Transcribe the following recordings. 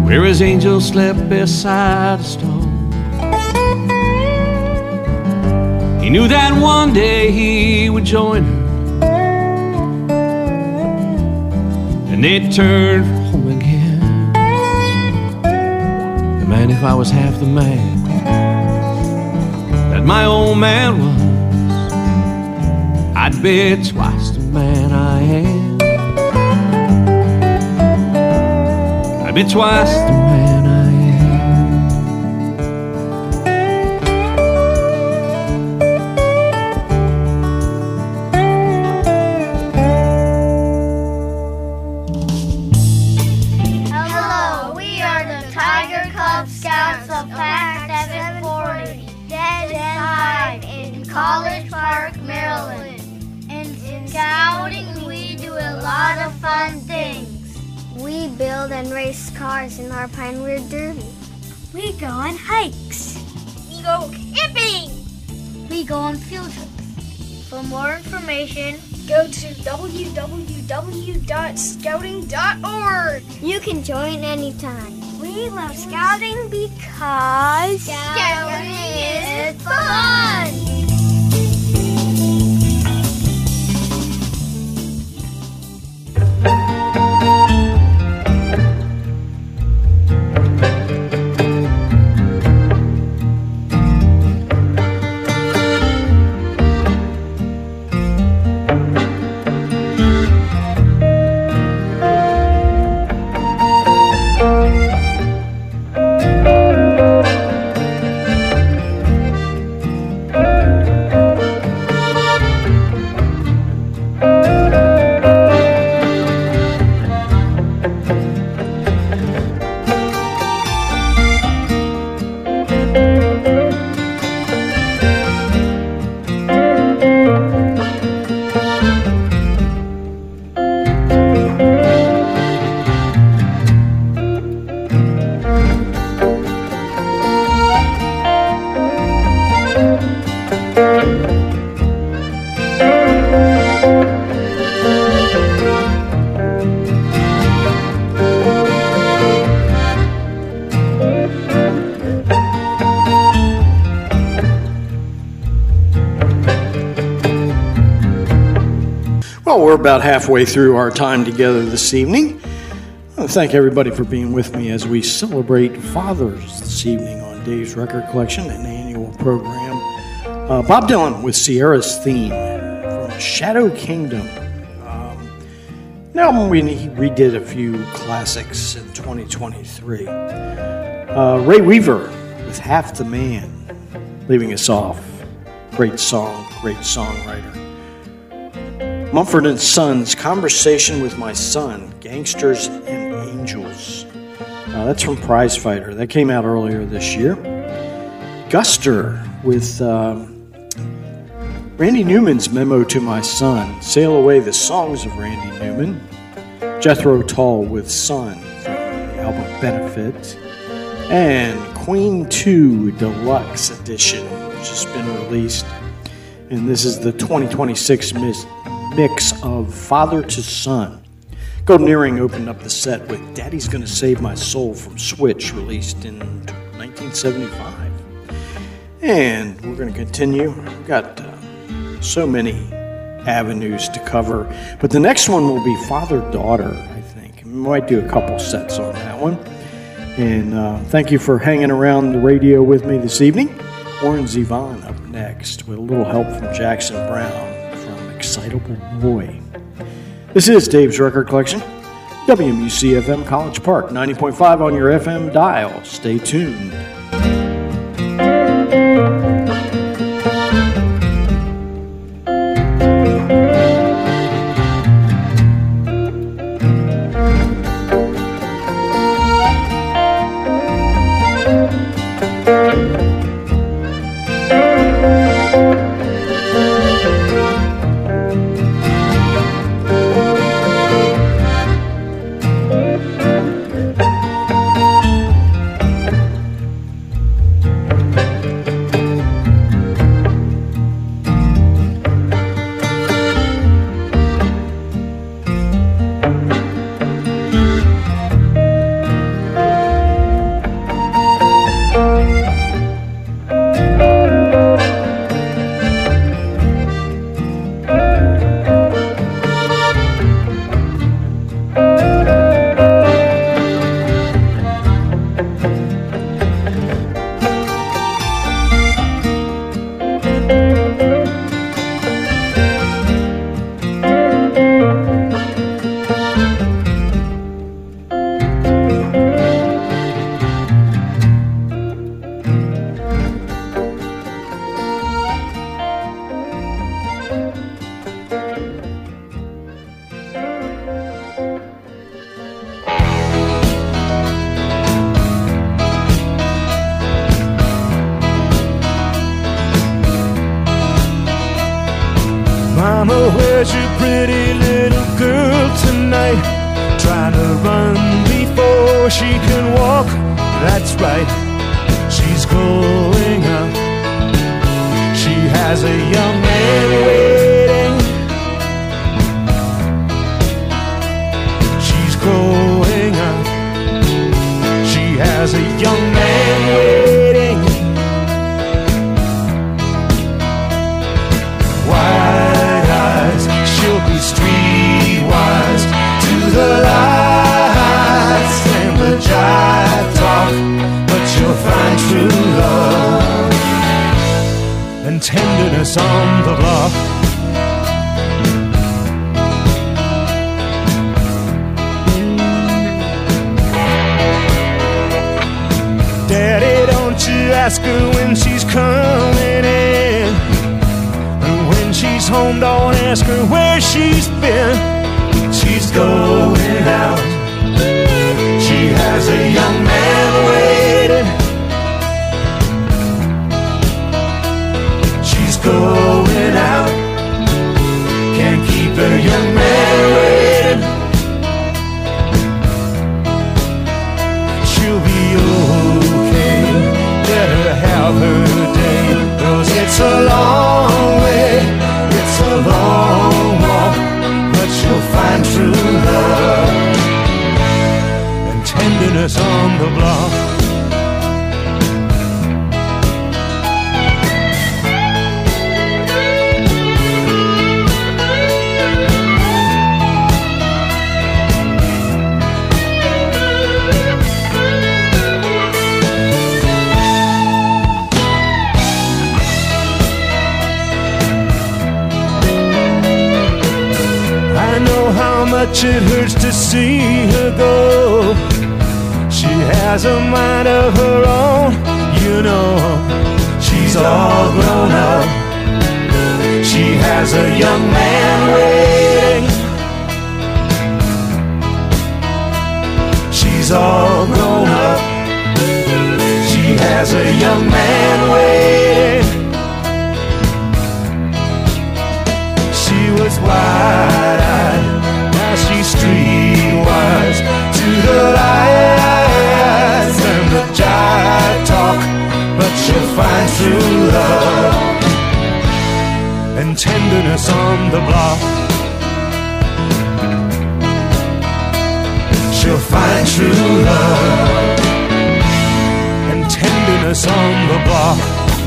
where his angel slept beside a stone. He knew that one day he would join her, and they'd turn home again. And man, if I was half the man that my old man was, I'd be twice the man I am. I'd be twice the man I Hello, we are the Tiger Cub Scouts of Pack 740, dead and in College Park, Maryland. In scouting, we do a lot of fun things. We build and race cars in our Pine Weird Derby. We go on hikes. We go camping. We go on field trips. For more information, Go to www.scouting.org. You can join anytime. We love scouting because scouting is fun. Well, we're about halfway through our time together this evening. I want to thank everybody for being with me as we celebrate Fathers this evening on Dave's Record Collection, an annual program. Bob Dylan with Sierra's Theme from Shadow Kingdom. An album he redid a few classics in 2023. Ray Weaver with Half the Man, leaving us off. Great song, great songwriter. Mumford & Sons, Conversation with My Son, Gangsters and Angels. That's from Prize Fighter. That came out earlier this year. Guster with Randy Newman's Memo to My Son, Sail Away the Songs of Randy Newman. Jethro Tull with Son from the album Benefit. And Queen 2 Deluxe Edition, which has been released. And this is the 2026 mix of Father to Son. Golden Earring opened up the set with Daddy's Gonna Save My Soul from Switch, released in 1975. And we're going to continue. We've got so many avenues to cover. But the next one will be Father-Daughter, I think. We might do a couple sets on that one. And thank you for hanging around the radio with me this evening. Warren Zevon up next with a little help from Jackson Brown. Excitable Boy. This is Dave's Record Collection, WMUC-FM College Park, 90.5 on your FM dial. Stay tuned. There's your pretty little girl tonight, trying to run before she can walk. That's right, she's growing up. She has a young man waiting. She's growing up. She has a young man waiting. Wide eyes, she'll be streetwise to the lights and the jive talk, but you'll find true love and tenderness on the block. Daddy, don't you ask her when she's coming in, and when she's home, don't ask her where she's been. She's going out. She has a young man waiting. She's going out. Can't keep her young man waiting. She'll be okay. Let her have her day. 'Cause it's a long way, it's a long walk, but she'll find true love and tenderness on the block. I know how much it hurts to see her go. She has a mind of her own, you know. She's all grown up. She has a young man waiting. She's all grown up. She has a young man waiting. She was wide-eyed, now she's streetwise to the lights and the jive talk, but she'll find true love and tenderness on the block. She'll find true love and tenderness on the block.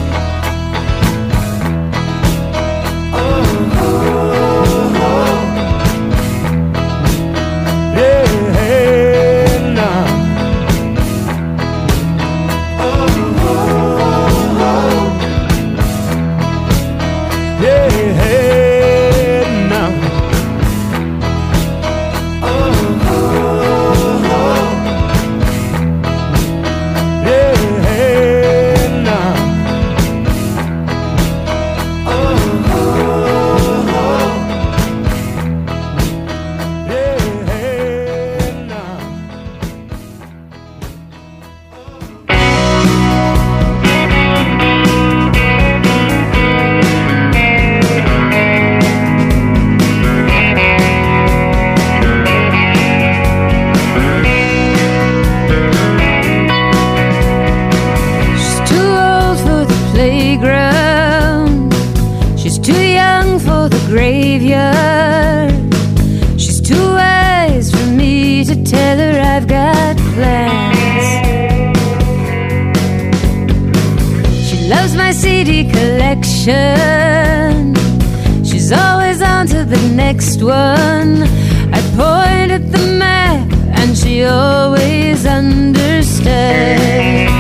Graveyard. She's too wise for me to tell her I've got plans. She loves my CD collection. She's always on to the next one. I point at the map and she always understands.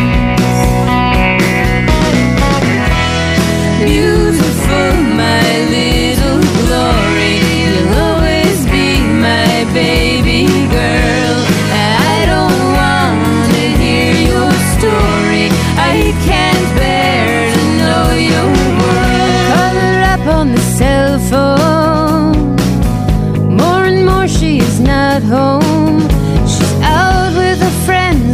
Beautiful, my little glory, you'll always be my baby girl. I don't want to hear your story, I can't bear to know your world. Call her up on the cell phone, more and more she is not home. She's out with a friend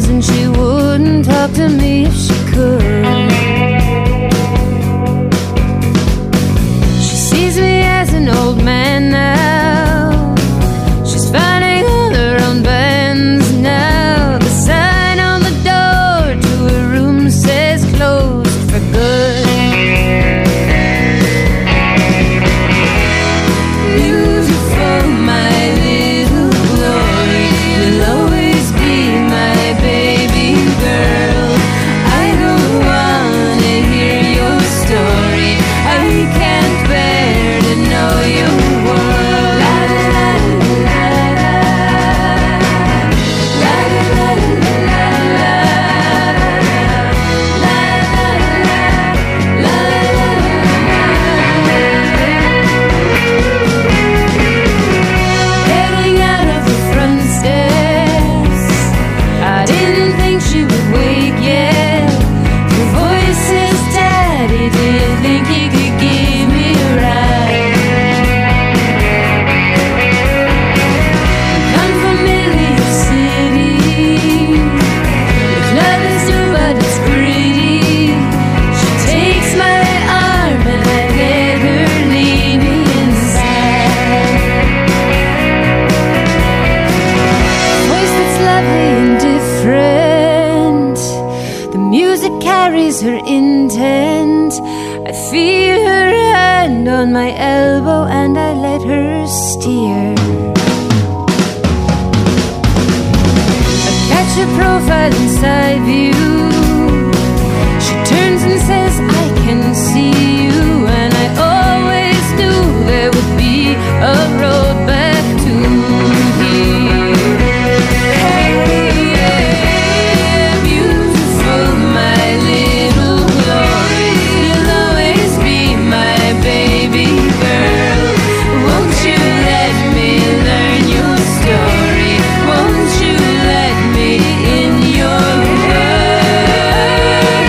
carries her intent. I feel her hand on my elbow and I let her steer. I catch a profile inside view. She turns and says, I can see you. And I always knew there would be a road back to here. Hey, yeah, beautiful, my little glory. You'll always be my baby girl. Won't you let me learn your story? Won't you let me in your world?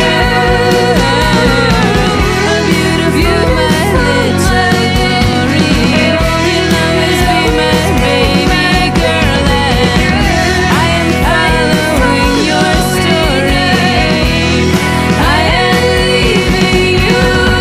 A beautiful, my little glory. You'll always be my baby girl, and I am following your story. I am leaving you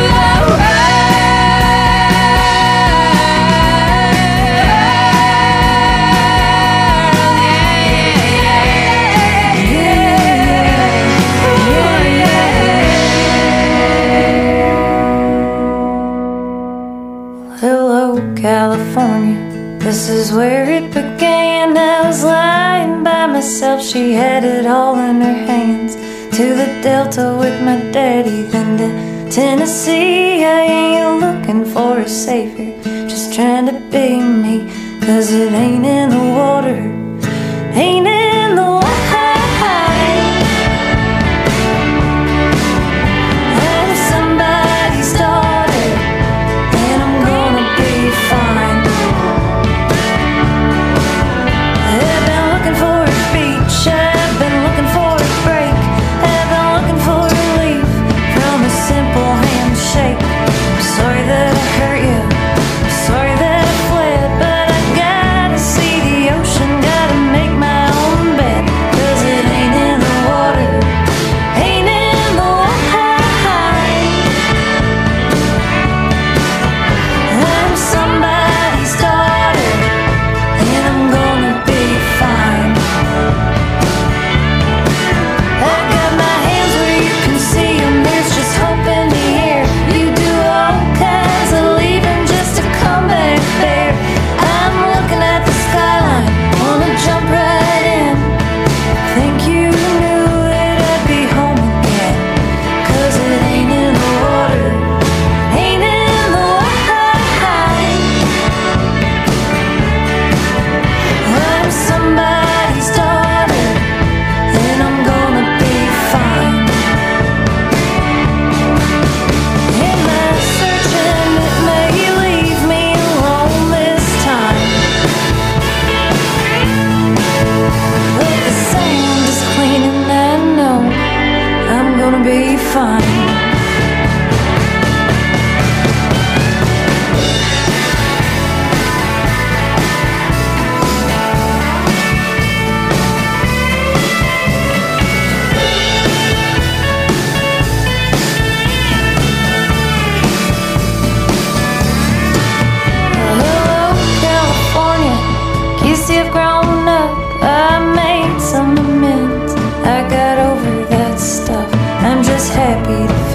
Hello, California, this is where it began. I was lying by myself, she had it all in her hands. To the Delta with my daddy, then to Tennessee. I ain't looking for a savior, just trying to be me. Cause it ain't in the water, ain't in the water. I'm somebody's daughter, and I'm gonna be fine. I've been looking for a beach, I've been looking for a break, I've been looking for relief from a simple handshake. I'm sorry that I hurt you, I'm sorry that I fled, but I gotta see the ocean, gotta make my own bed. Cause it ain't in the water, ain't in the water. I'm somebody's daughter, and I'm gonna be fine. I got my hands where you can see them, there's just hope in the air. You do all kinds of leaving just to come back there. I'm looking at the skyline, wanna jump right in. Think you knew that I'd be home again. Cause it ain't in the water, ain't in the water. I'm somebody's daughter, and I'm gonna be fine. Am I searching? It may leave me alone this time, but the sound is clean and I know I'm gonna be fine. Hello, California, you see I've grown up, I made some amends, I got over that stuff, I'm just happy to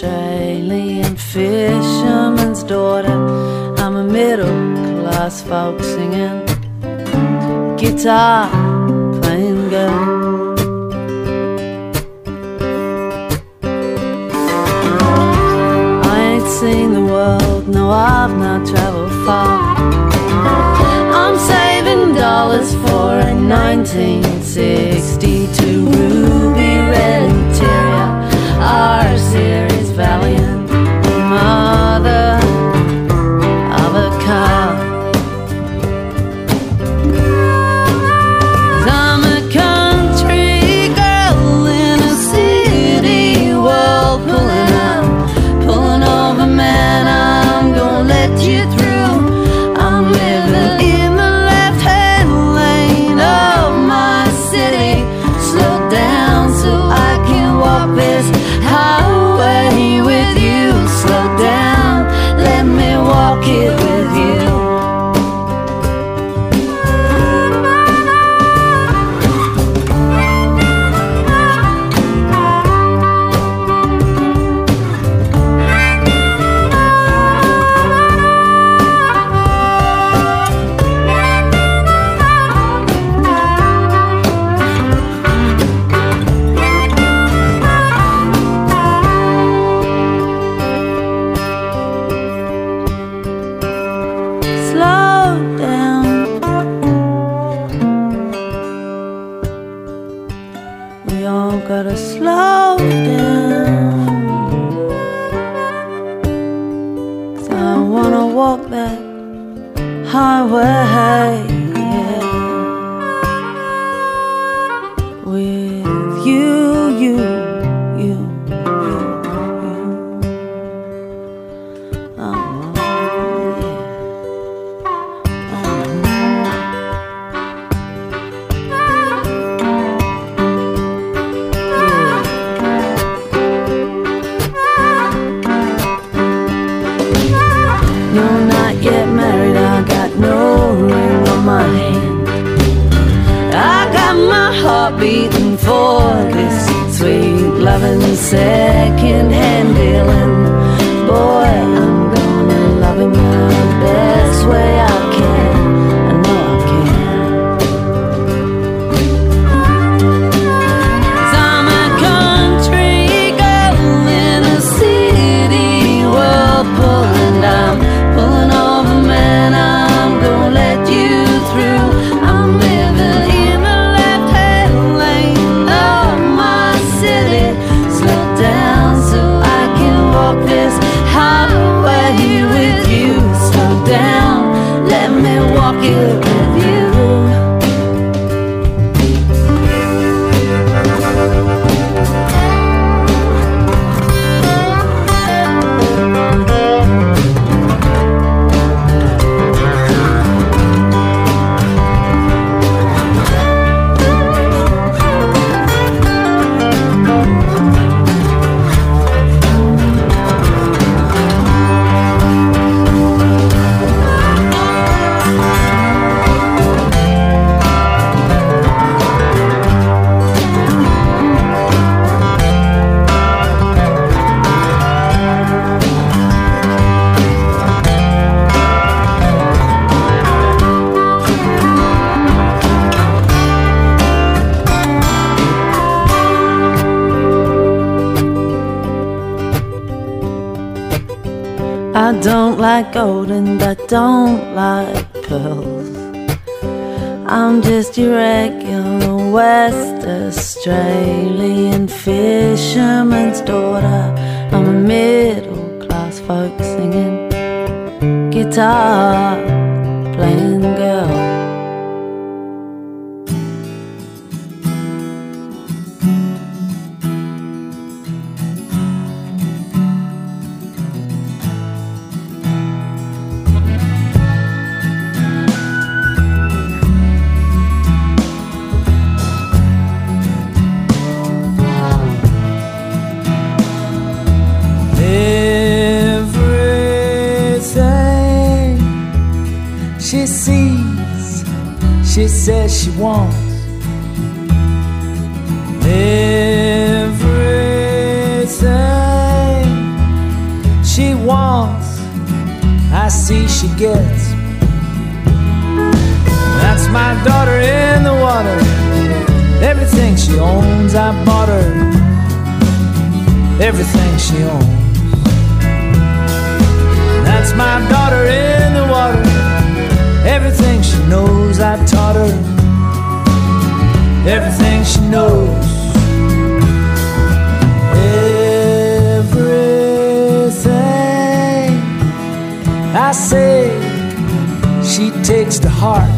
Australian fisherman's daughter. I'm a middle-class folk singing, guitar playing girl. Seen the world, no, I've not traveled far. I'm saving dollars for a 1962 ruby red interior R series Valiant, mother of a car. 'Cause I'm a country girl in a city world, pulling over, man, I'm gonna let you through. I'm living in the left-hand lane of my city. Slow down so I can walk this highway with you. Slow down, let me walk it with you. Gotta slow down, 'cause I wanna walk that highway, yeah, with you, you. Beating for this sweet loving second-hand dealing. Boy, I'm gonna love him the best way I can. I know I can. 'Cause I'm a country girl in a city world, pulling over, man, I'm gonna let you through. I'm living in the slow down so I can walk this highway with you. Slow down, let me walk it with you. I don't like gold and I don't like pearls. I'm just your regular West Australian fisherman's daughter. I'm a middle-class folk singing, guitar playing girl. She says she wants everything I see she gets. That's my daughter in the water. Everything she owns, I bought her. Everything she owns. That's my daughter in the water. Everything she knows, I taught her. Everything she knows. Everything I say, she takes to heart.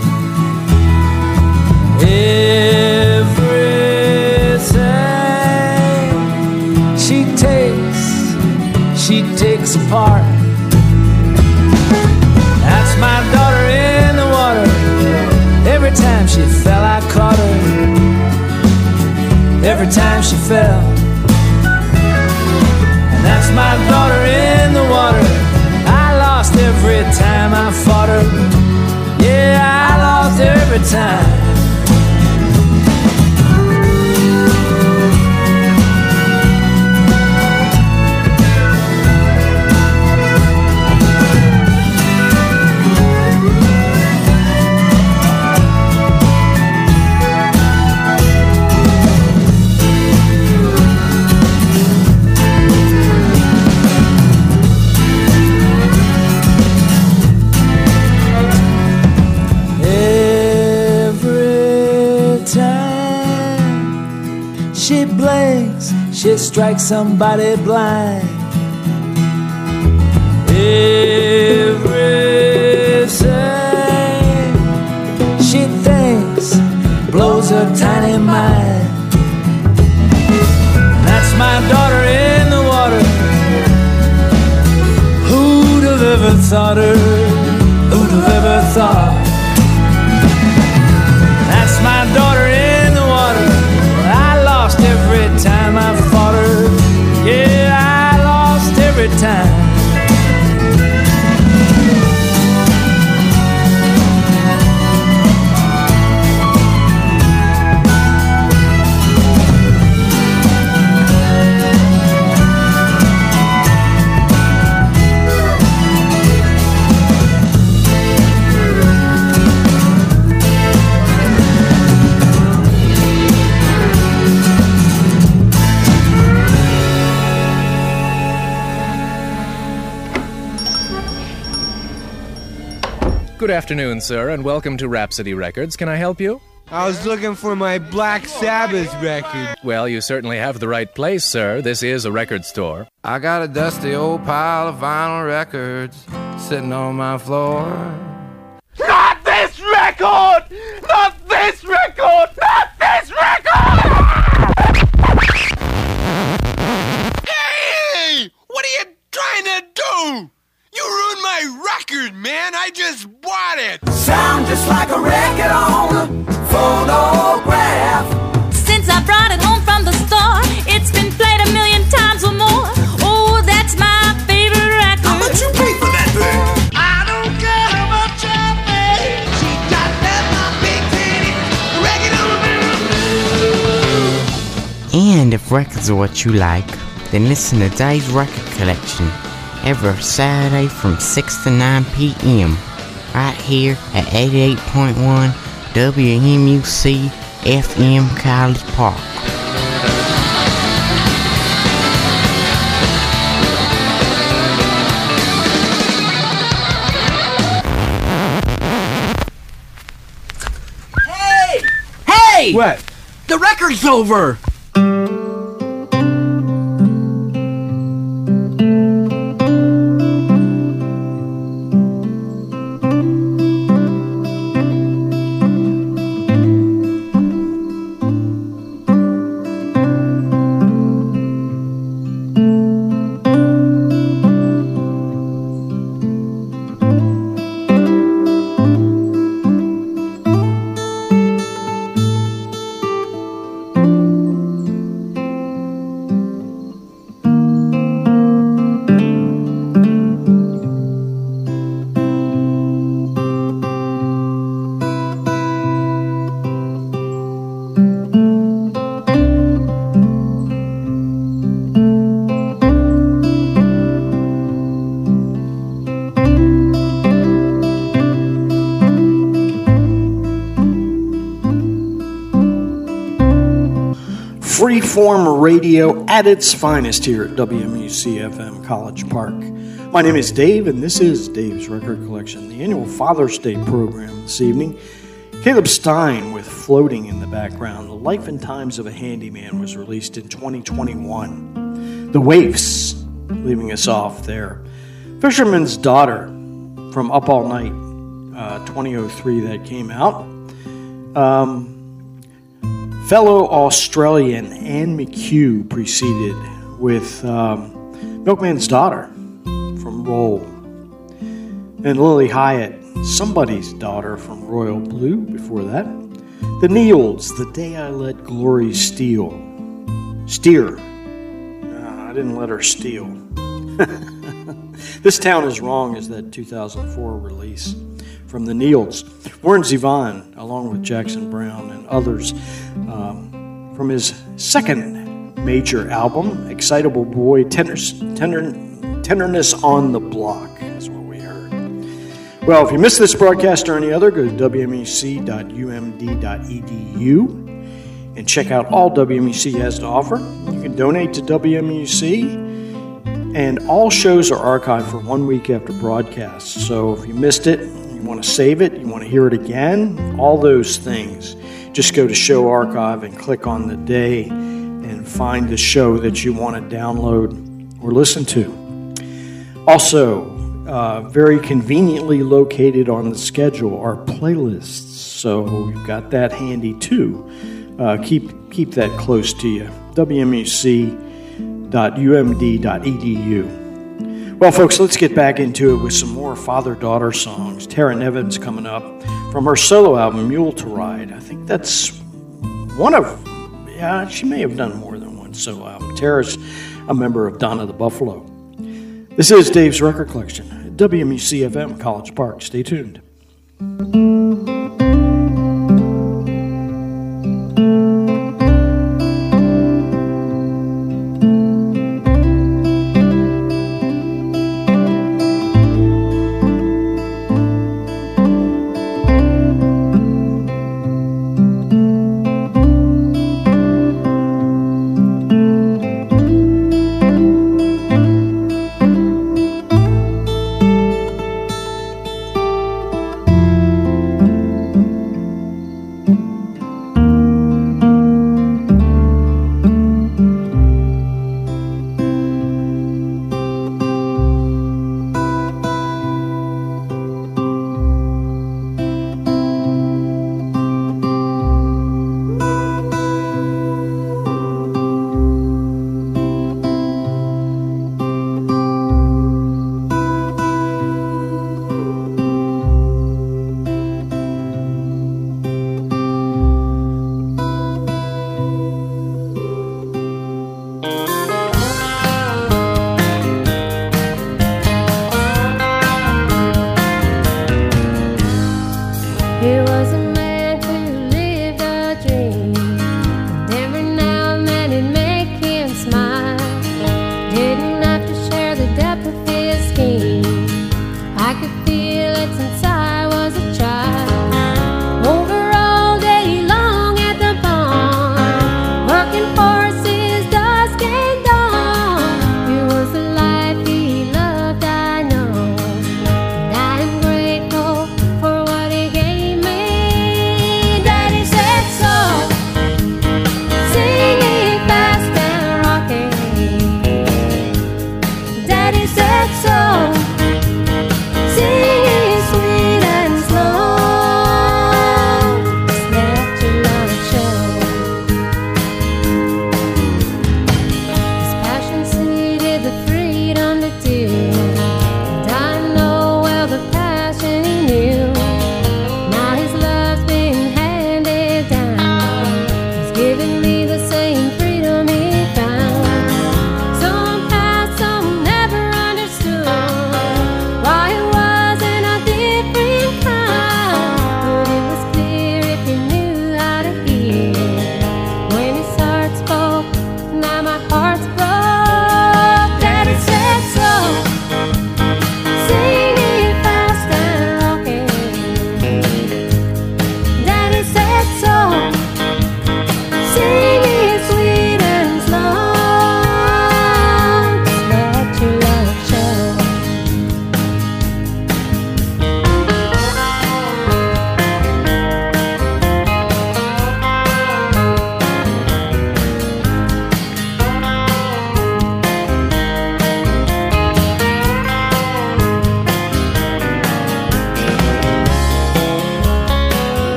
Everything she takes apart. That's my daughter in the water. Every time she fell, I caught her. Every time she fell. And that's my daughter in the water. I lost every time I fought her. Yeah, I lost every time. She blinks, she strikes somebody blind. Everything she thinks blows her tiny mind. That's my daughter in the water. Who'd have ever thought her? Who'd have ever thought? That's my daughter in the water. Every time I fought her, yeah, I lost every time. Good afternoon, sir, and welcome to Rhapsody Records. Can I help you? I was looking for my Black Sabbath record. Well, you certainly have the right place, sir. This is a record store. I got a dusty old pile of vinyl records sitting on my floor. Not this record! Not this record! Not this record! Hey! What are you trying to do? You ruined my record, man. I just bought it. Sound just like a record on a phonograph. Since I brought it home from the store, it's been played 1,000,000 times or more. Oh, that's my favorite record. How much you pay for that thing? I don't care how much I pay. She got that my big titty record on. And if records are what you like, then listen to Dave's Record Collection every Saturday from 6 to 9 p.m. right here at 88.1 WMUC FM College Park. Hey! Hey! What? The record's over! Freeform radio at its finest here at WMUC-FM College Park. My name is Dave, and this is Dave's Record Collection, the annual Father's Day program this evening. Caleb Stein with Floating in the background. The Life and Times of a Handyman was released in 2021. The Waifs, leaving us off there. Fisherman's Daughter from Up All Night, 2003 that came out. Fellow Australian Anne McHugh preceded with Milkman's Daughter from Roll. And Lily Hyatt, Somebody's Daughter from Royal Blue before that. The Neils, The Day I Let Glory Steer. I didn't let her steal. This Town Is Wrong is that 2004 release from the Neils. Warren Zevon, along with Jackson Browne and others, from his second major album, Excitable Boy, Tenderness on the Block, is what we heard. Well, if you missed this broadcast or any other, go to wmuc.umd.edu and check out all WMUC has to offer. You can donate to WMUC, and all shows are archived for 1 week after broadcast. So if you missed it, you want to save it, you want to hear it again, all those things, just go to Show Archive and click on the day and find the show that you want to download or listen to. Also, very conveniently located on the schedule are playlists, so you've got that handy too. Keep that close to you. WMUC.umd.edu. Well, folks, let's get back into it with some more father-daughter songs. Tara Nevins coming up from her solo album, Mule to Ride. I think that's one of, she may have done more than one solo album. Tara's a member of Donna the Buffalo. This is Dave's Record Collection at WMUC-FM College Park. Stay tuned.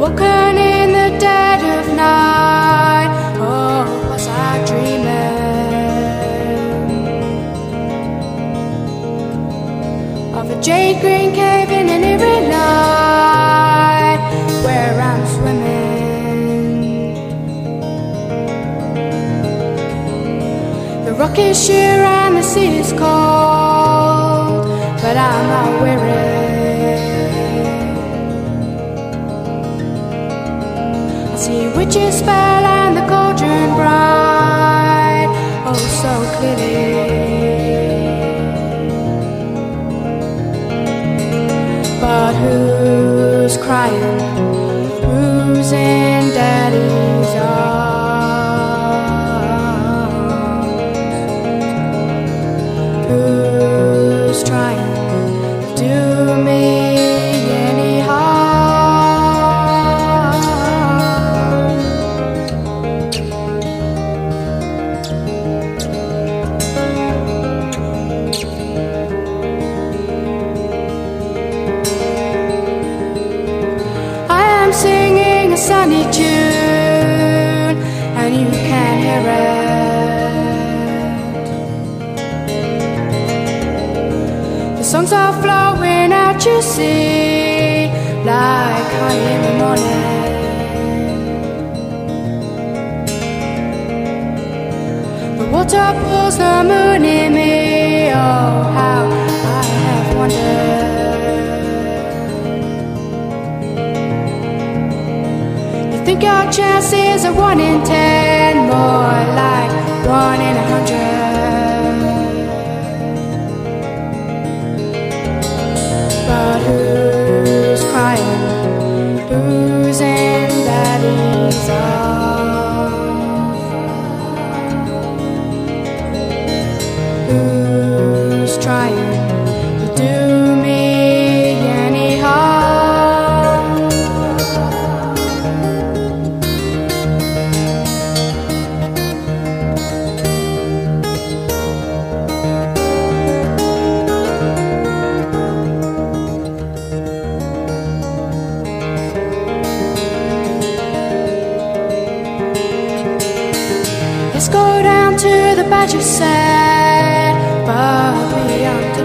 broken in the dead of night. Oh, was I dreaming of a jade green cave in an eerie night where I'm swimming? The rock is sheer and the sea is cold, but I'm not weary. I see witches spell and the cauldron bright, oh so clearly. But who's crying? Who's in daddy's arms? Who's trying to do me any harm? I am singing a sunny tune and you can't hear it. The songs are flowing out, you see, like honey in the morning. The water pulls the moon in me, oh how I have wondered. You think your chances are 1 in 10, more like 1 in 100. But who's crying? Who's in daddy's arms? Who's trying to do me any harm? Let's go down to the Badger Sand, but beyond the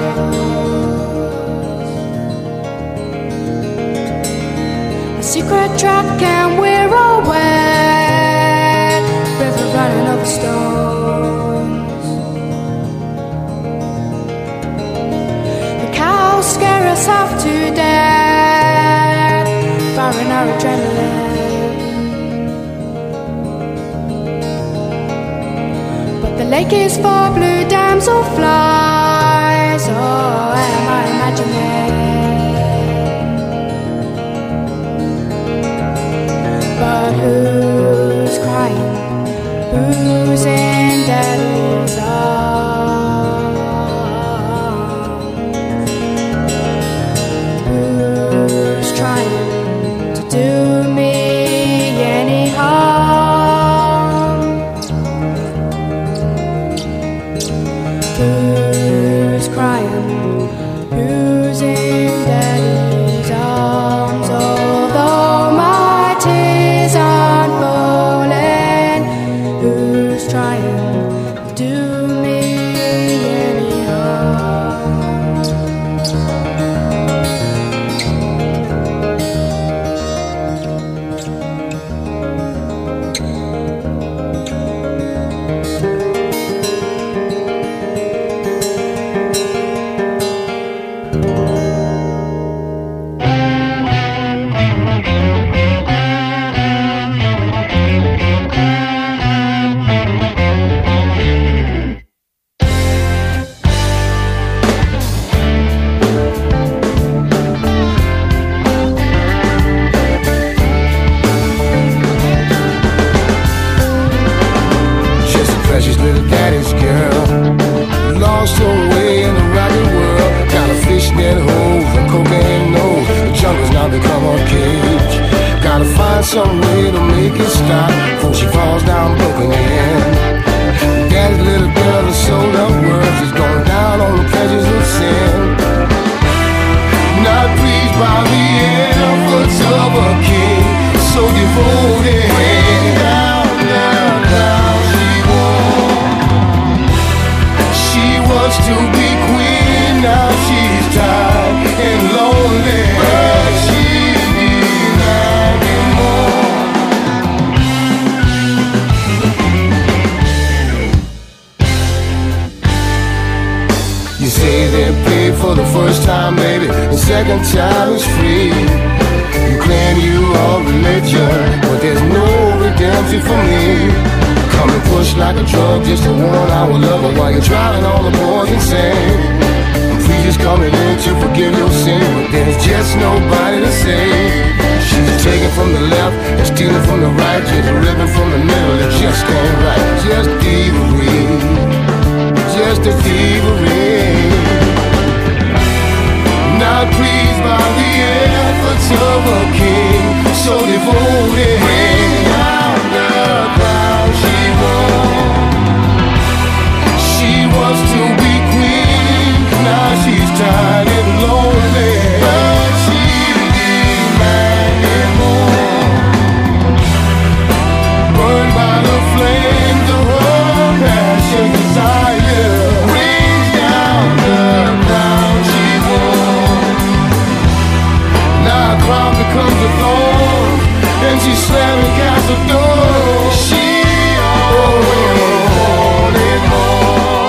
doors. A secret track and we're all wet, river running over stones. The cows scare us half to death, firing our adrenaline. The lake is for blue damselflies, oh, am I imagining? But who's crying? Who's in daddy's arms? Who's trying to do me any harm? Who's crying? Who's in daddy's arms? Although my tears aren't falling, who's trying to do me any harm? Precious little daddy's girl, lost her way in the rocky world. Got a fishnet hose and cocaine nose. The jungle's now become a cage. Gotta find some way to make it stop before she falls down broken in. Daddy's little girl is sold up words, is going down on the pleasures of sin. Not pleased by the efforts of a king. for the first time, baby. The second time is free. You claim you are religion, but there's no redemption for me. Come and push like a drug, just a 1 hour lover while you're driving all the boys insane. Please coming in to forgive your sin, but there's just nobody to save. She's taking from the left and stealing from the right, just ripping from the middle, it just ain't right. Just thievery, just a thievery. Not pleased by the efforts of a king, so devoted. Bring down the crown she won. She was to be queen, now she's tired and lonely, but she demanded more. Burned by the flames of her passion desire, brings down the crown she wore. Now a crown becomes a thorn, and she's slamming castle doors. She always wanted more.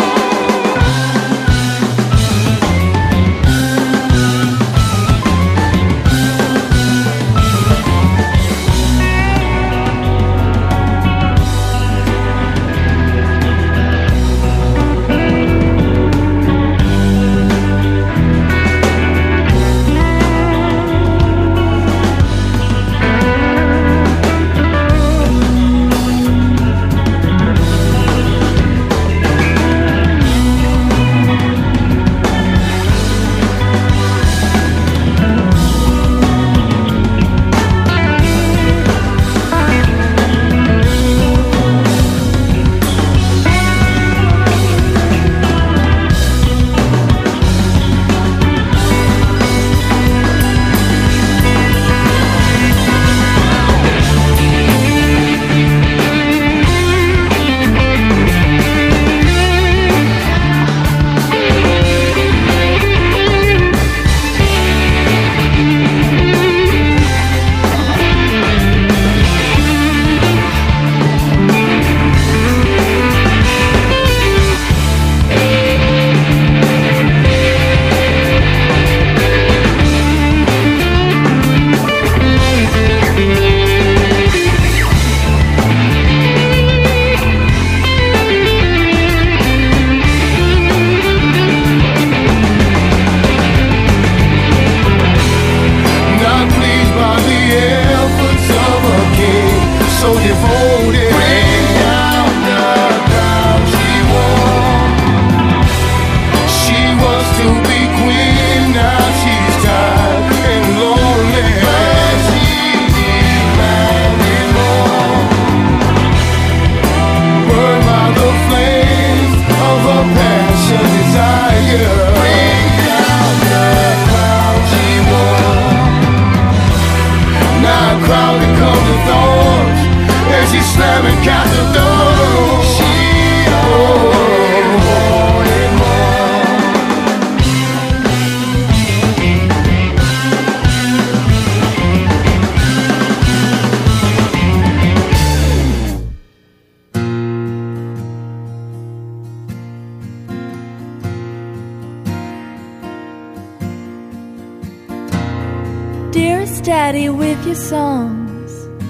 Dearest Daddy, with your songs,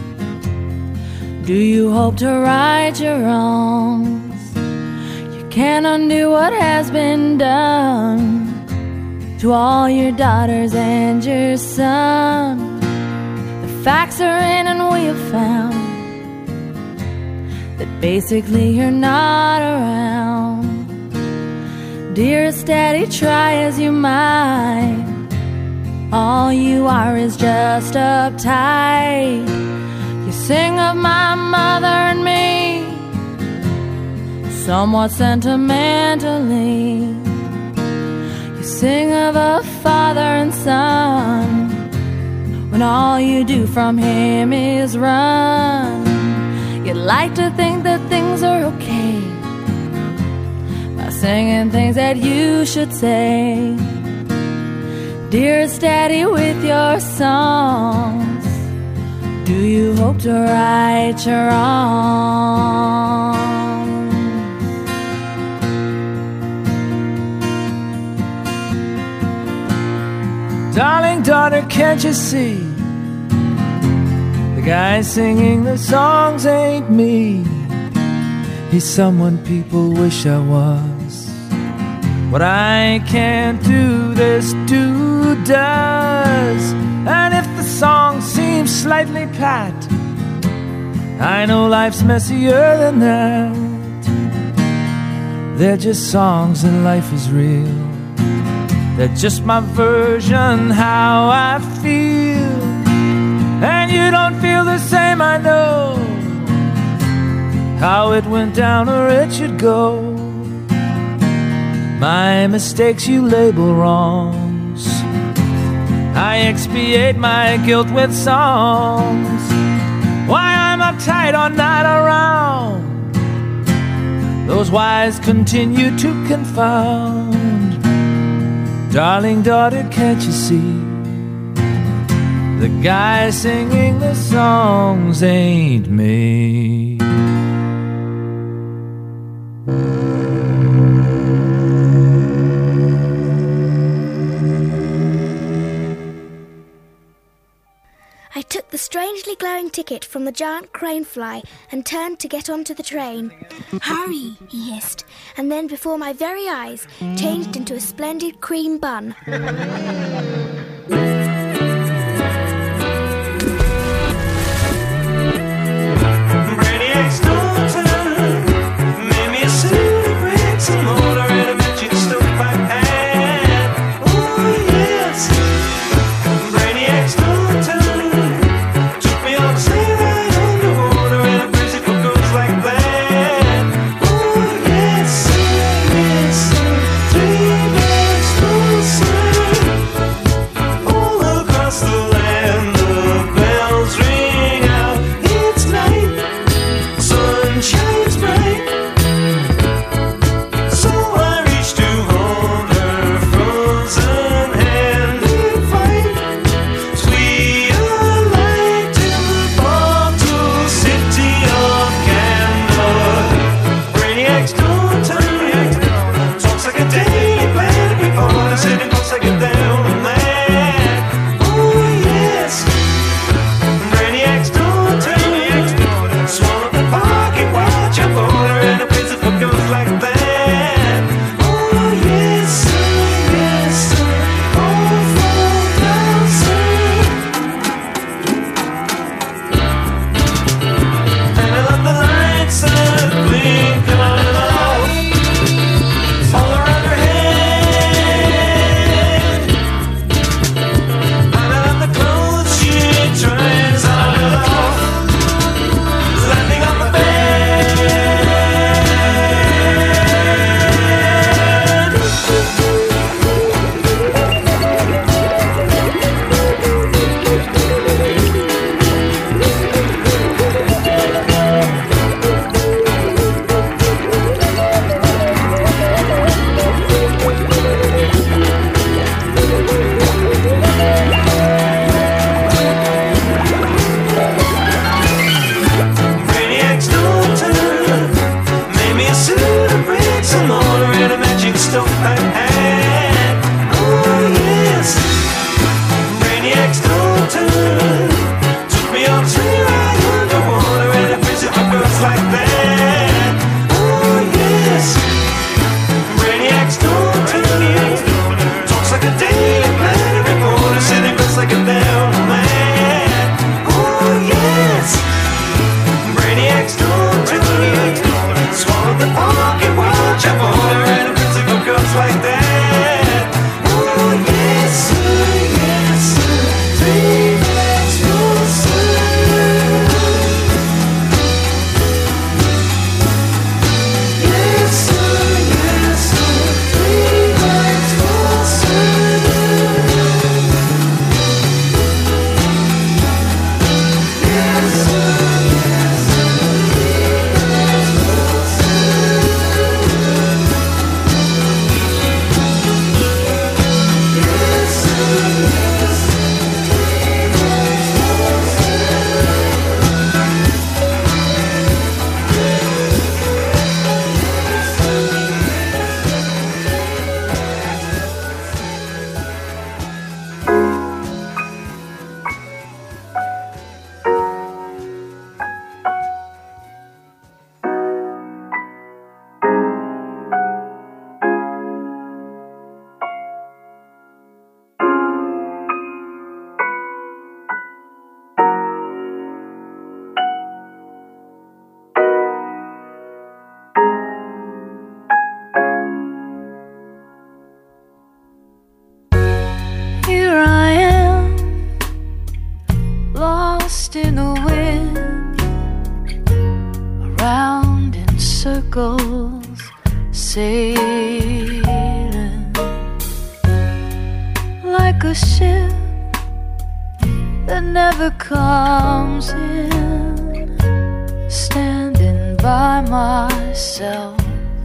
do you hope to right your wrongs? You can't undo what has been done to all your daughters and your son. The facts are in and we have found that basically you're not around. Dearest Daddy, try as you might, all you are is just uptight. You sing of my mother and me somewhat sentimentally. You sing of a father and son when all you do from him is run. You like to think that things are okay by singing things that you should say. Dearest Daddy, with your songs, do you hope to right your wrongs? Darling daughter, can't you see? The guy singing the songs ain't me. He's someone people wish I was. What I can't do, this dude does. And if the song seems slightly pat, I know life's messier than that. They're just songs and life is real. They're just my version, how I feel. And you don't feel the same, I know. How it went down or it should go. My mistakes you label wrongs. I expiate my guilt with songs. Why I'm uptight or not around, those whys continue to confound. Darling daughter, can't you see? The guy singing the songs ain't me. I took the strangely glowing ticket from the giant crane fly and turned to get onto the train. "Hurry," he hissed, and then before my very eyes changed into a splendid cream bun. Brainiac's daughter made me a cigarette, some motor and a matching stovepipe hat. Oh yes, Brainiac's daughter took me on a sleigh ride underwater, and a crazy book goes like that. Oh yes, yes, three bells closer. Oh, goes sailing like a ship that never comes in, standing by myself.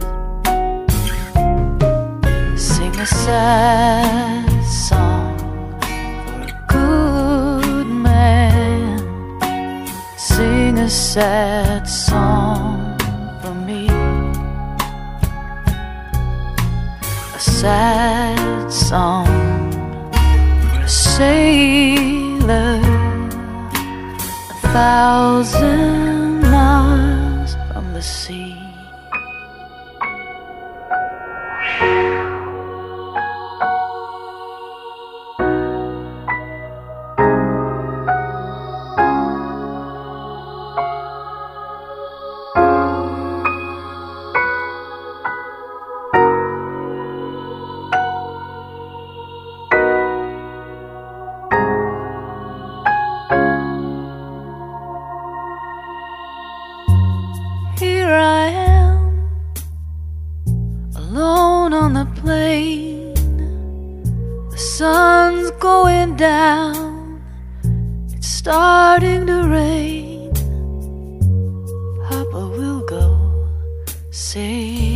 Sing a sad song for a good man. Sing a sad song for me. A sad song for a sailor 1,000 miles from the sea. Here I am, alone on the plain. The sun's going down, it's starting to rain. Papa will go sailing.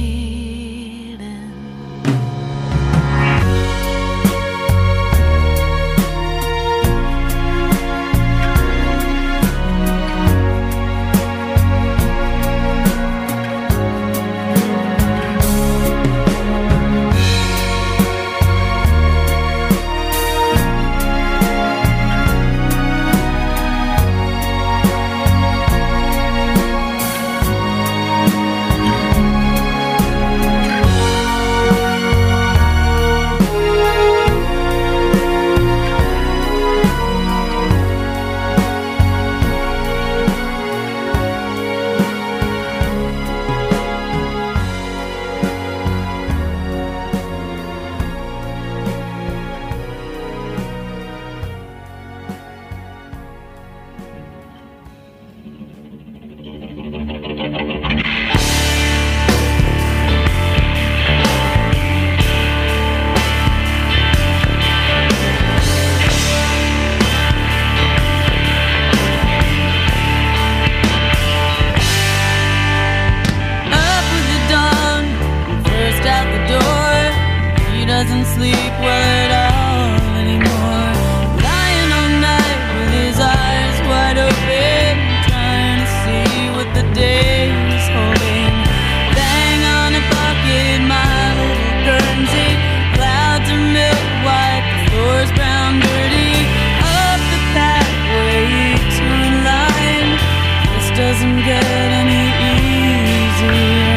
Doesn't sleep well at all anymore. Lying all night with his eyes wide open, trying to see what the day is holding. Bang on a bucket, my little Guernsey. Clouds are milk white, the floor's brown dirty. Up the pathway to a line. This doesn't get any easier.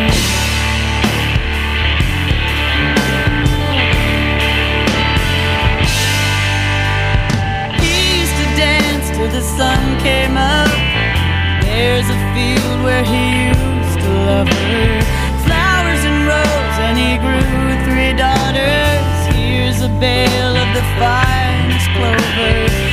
The sun came up. There's a field where he used to love her. Flowers and rose, and he grew 3 daughters. Here's a bale of the finest clover.